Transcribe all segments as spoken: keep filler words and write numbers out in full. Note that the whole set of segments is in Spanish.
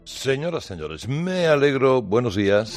Señoras, señores, me alegro, buenos días.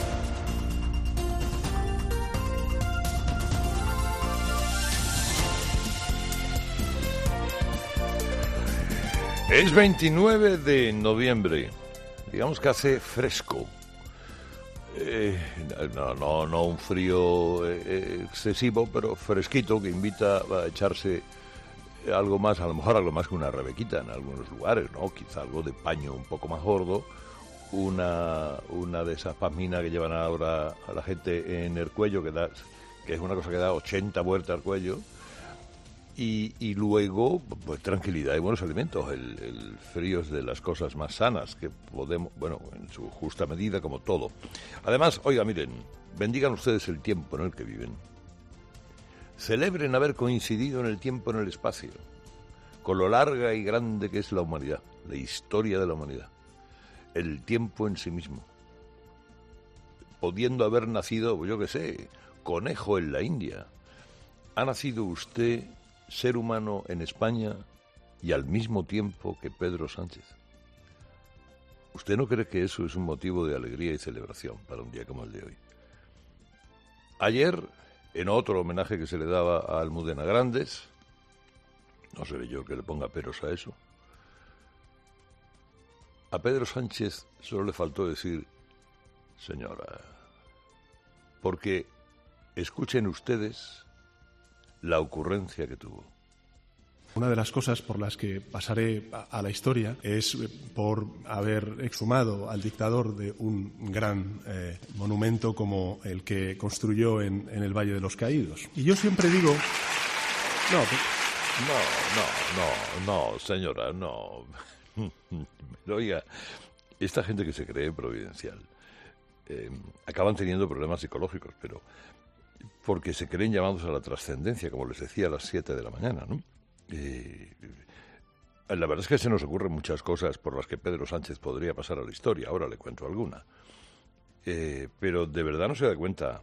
Es veintinueve de noviembre, digamos que hace fresco. Eh, no, no, no un frío eh, excesivo, pero fresquito que invita a echarse algo más, a lo mejor algo más que una rebequita en algunos lugares, ¿no? Quizá algo de paño un poco más gordo, una, una de esas pasminas que llevan ahora a la gente en el cuello, que da, que es una cosa que da ochenta vueltas al cuello, y, y luego, pues tranquilidad y buenos alimentos. El, el frío es de las cosas más sanas que podemos, bueno, en su justa medida, como todo. Además, oiga, miren, bendigan ustedes el tiempo en el que viven. Celebren haber coincidido en el tiempo, en el espacio, con lo larga y grande que es la humanidad, la historia de la humanidad, el tiempo en sí mismo. Pudiendo haber nacido, yo qué sé, conejo en la India, ha nacido usted, ser humano, en España y al mismo tiempo que Pedro Sánchez. ¿Usted no cree que eso es un motivo de alegría y celebración para un día como el de hoy? Ayer, en otro homenaje que se le daba a Almudena Grandes, no seré yo el que le ponga peros a eso, a Pedro Sánchez solo le faltó decir, señora, porque escuchen ustedes la ocurrencia que tuvo. Una de las cosas por las que pasaré a la historia es por haber exhumado al dictador de un gran eh, monumento como el que construyó en, en el Valle de los Caídos. Y yo siempre digo... No, no, no, no, no, señora, no. Pero oiga, esta gente que se cree providencial eh, acaban teniendo problemas psicológicos, pero porque se creen llamados a la trascendencia, como les decía a las siete de la mañana, ¿no? Eh, la verdad es que se nos ocurren muchas cosas por las que Pedro Sánchez podría pasar a la historia. Ahora le cuento alguna. Eh, pero de verdad no se da cuenta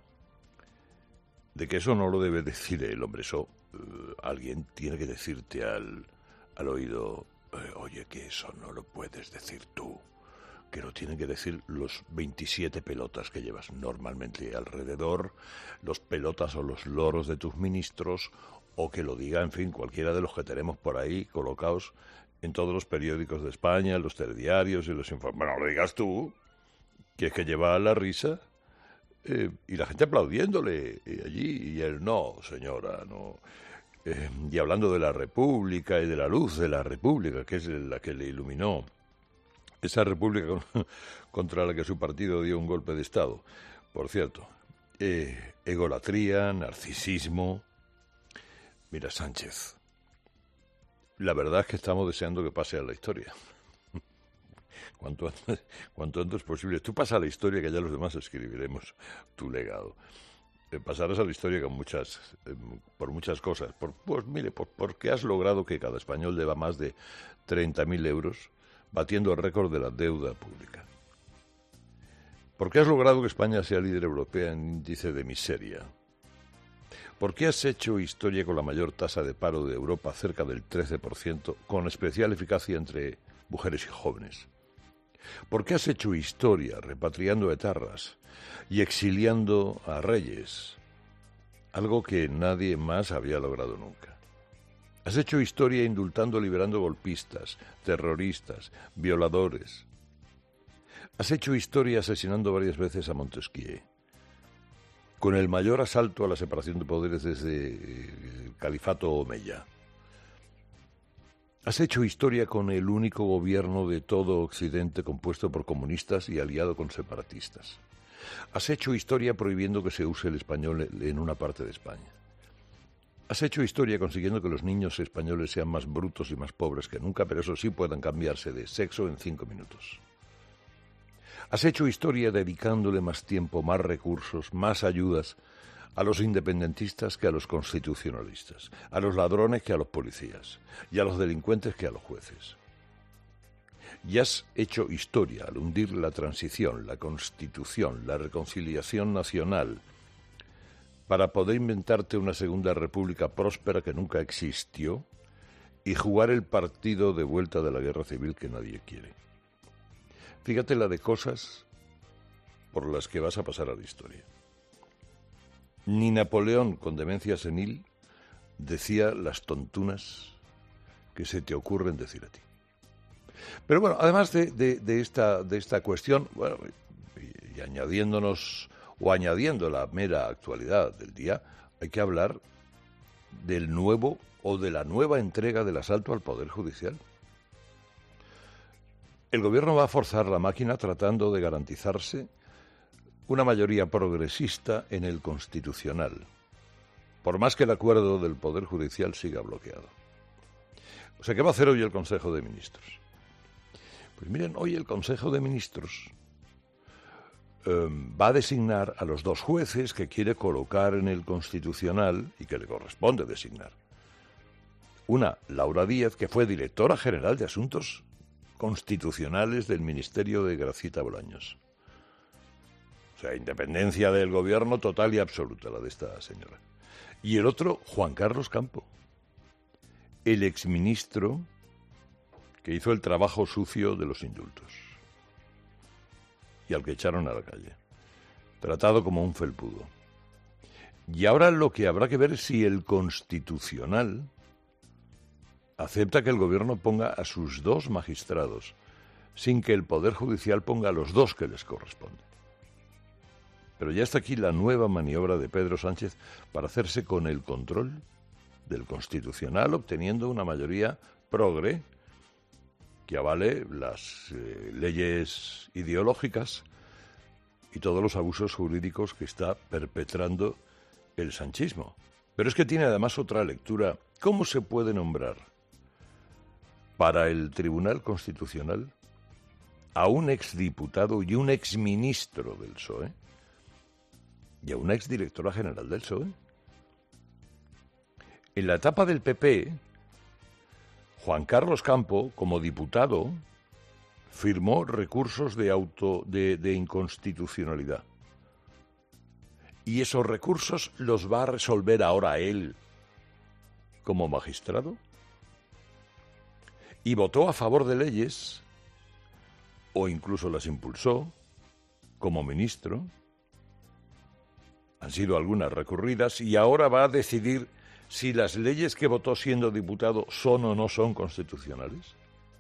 de que eso no lo debe decir el hombre. Eso eh, alguien tiene que decirte al, al oído, eh, oye, que eso no lo puedes decir tú, que lo tienen que decir los veintisiete pelotas que llevas normalmente alrededor, los pelotas o los loros de tus ministros, o que lo diga, en fin, cualquiera de los que tenemos por ahí colocados en todos los periódicos de España, los telediarios y los informes. Bueno, lo digas tú, que es que lleva la risa, eh, y la gente aplaudiéndole y allí, y él, no, señora, no. Eh, y hablando de la República y de la luz de la República, que es la que le iluminó, esa República con, contra la que su partido dio un golpe de Estado, por cierto. Eh, egolatría, narcisismo. Mira, Sánchez, la verdad es que estamos deseando que pase a la historia. Cuanto antes, cuanto antes posible. Tú pasa a la historia, que ya los demás escribiremos tu legado. Eh, pasarás a la historia con muchas, eh, por muchas cosas. Por, pues mire, por, porque has logrado que cada español deba más de treinta mil euros, batiendo el récord de la deuda pública. Porque has logrado que España sea líder europea en índice de miseria. ¿Por qué has hecho historia con la mayor tasa de paro de Europa, cerca del trece por ciento, con especial eficacia entre mujeres y jóvenes? ¿Por qué has hecho historia repatriando etarras y exiliando a reyes? Algo que nadie más había logrado nunca. Has hecho historia indultando, liberando golpistas, terroristas, violadores. Has hecho historia asesinando varias veces a Montesquieu, con el mayor asalto a la separación de poderes desde el califato omeya. Has hecho historia con el único gobierno de todo Occidente compuesto por comunistas y aliado con separatistas. Has hecho historia prohibiendo que se use el español en una parte de España. Has hecho historia consiguiendo que los niños españoles sean más brutos y más pobres que nunca, pero eso sí puedan cambiarse de sexo en cinco minutos. Has hecho historia dedicándole más tiempo, más recursos, más ayudas a los independentistas que a los constitucionalistas, a los ladrones que a los policías, y a los delincuentes que a los jueces. Y has hecho historia al hundir la transición, la constitución, la reconciliación nacional, para poder inventarte una segunda república próspera que nunca existió y jugar el partido de vuelta de la guerra civil que nadie quiere. Fíjate la de cosas por las que vas a pasar a la historia. Ni Napoleón, con demencia senil, decía las tontunas que se te ocurren decir a ti. Pero bueno, además de, de, de, esta, de esta cuestión, bueno, y, y añadiéndonos o añadiendo la mera actualidad del día, hay que hablar del nuevo o de la nueva entrega del asalto al Poder Judicial. El gobierno va a forzar la máquina tratando de garantizarse una mayoría progresista en el Constitucional, por más que el acuerdo del Poder Judicial siga bloqueado. O sea, ¿qué va a hacer hoy el Consejo de Ministros? Pues miren, hoy el Consejo de Ministros eh, va a designar a los dos jueces que quiere colocar en el Constitucional y que le corresponde designar. Una, Laura Díaz, que fue directora general de Asuntos Constitucionales del Ministerio de Gracita Bolaños. O sea, independencia del gobierno total y absoluta, la de esta señora. Y el otro, Juan Carlos Campo, el exministro que hizo el trabajo sucio de los indultos y al que echaron a la calle, tratado como un felpudo. Y ahora lo que habrá que ver es si el Constitucional acepta que el gobierno ponga a sus dos magistrados, sin que el Poder Judicial ponga a los dos que les corresponde. Pero ya está aquí la nueva maniobra de Pedro Sánchez para hacerse con el control del Constitucional, obteniendo una mayoría progre que avale las eh, leyes ideológicas y todos los abusos jurídicos que está perpetrando el sanchismo. Pero es que tiene además otra lectura. ¿Cómo se puede nombrar para el Tribunal Constitucional a un exdiputado y un exministro del P S O E y a una exdirectora general del P S O E? En la etapa del P P, Juan Carlos Campo, como diputado, firmó recursos de auto de, de inconstitucionalidad. Y esos recursos los va a resolver ahora él como magistrado. Y votó a favor de leyes, o incluso las impulsó, como ministro. Han sido algunas recurridas y ahora va a decidir si las leyes que votó siendo diputado son o no son constitucionales.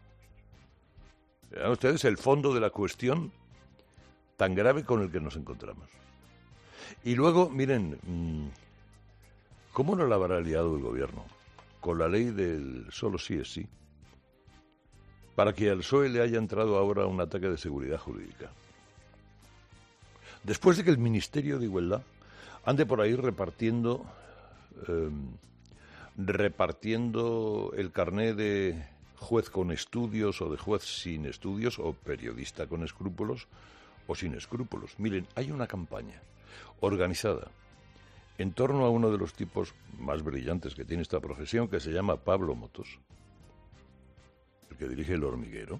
Vean ustedes el fondo de la cuestión tan grave con el que nos encontramos. Y luego, miren, ¿cómo no la habrá liado el gobierno con la ley del solo sí es sí? Para que al P S O E le haya entrado ahora un ataque de seguridad jurídica. Después de que el Ministerio de Igualdad ande por ahí repartiendo eh, repartiendo el carné de juez con estudios o de juez sin estudios o periodista con escrúpulos o sin escrúpulos. Miren, hay una campaña organizada en torno a uno de los tipos más brillantes que tiene esta profesión, que se llama Pablo Motos, el que dirige El Hormiguero.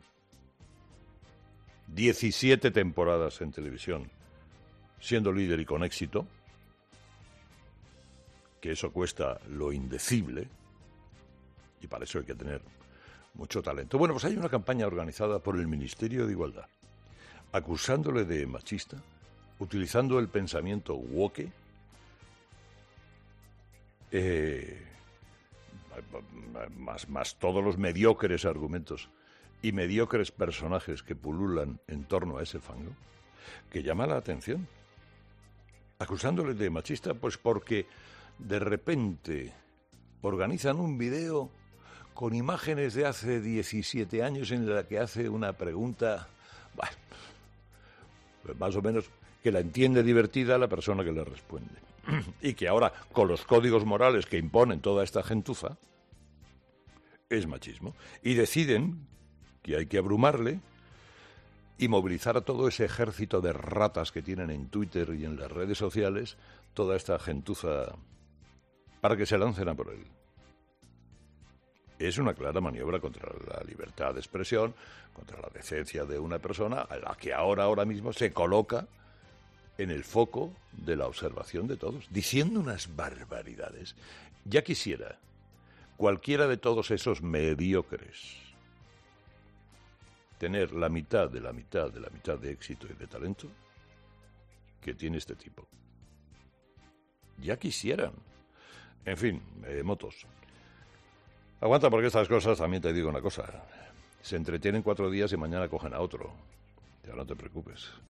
diecisiete temporadas en televisión, siendo líder y con éxito, que eso cuesta lo indecible, y para eso hay que tener mucho talento. Bueno, pues hay una campaña organizada por el Ministerio de Igualdad, acusándole de machista, utilizando el pensamiento woke, eh, más, más todos los mediocres argumentos y mediocres personajes que pululan en torno a ese fango, que llama la atención. Acusándole de machista, pues porque de repente organizan un video con imágenes de hace diecisiete años en la que hace una pregunta, bueno, pues más o menos que la entiende divertida la persona que le responde. Y que ahora, con los códigos morales que imponen toda esta gentuza, es machismo. Y deciden que hay que abrumarle y movilizar a todo ese ejército de ratas que tienen en Twitter y en las redes sociales, toda esta gentuza, para que se lancen a por él. Es una clara maniobra contra la libertad de expresión, contra la decencia de una persona a la que ahora, ahora mismo se coloca en el foco de la observación de todos, diciendo unas barbaridades. Ya quisiera cualquiera de todos esos mediocres tener la mitad de la mitad de la mitad de éxito y de talento que tiene este tipo. Ya quisieran. En fin, eh, motos. Aguanta, porque estas cosas, también te digo una cosa, se entretienen cuatro días y mañana cogen a otro. Ya no te preocupes.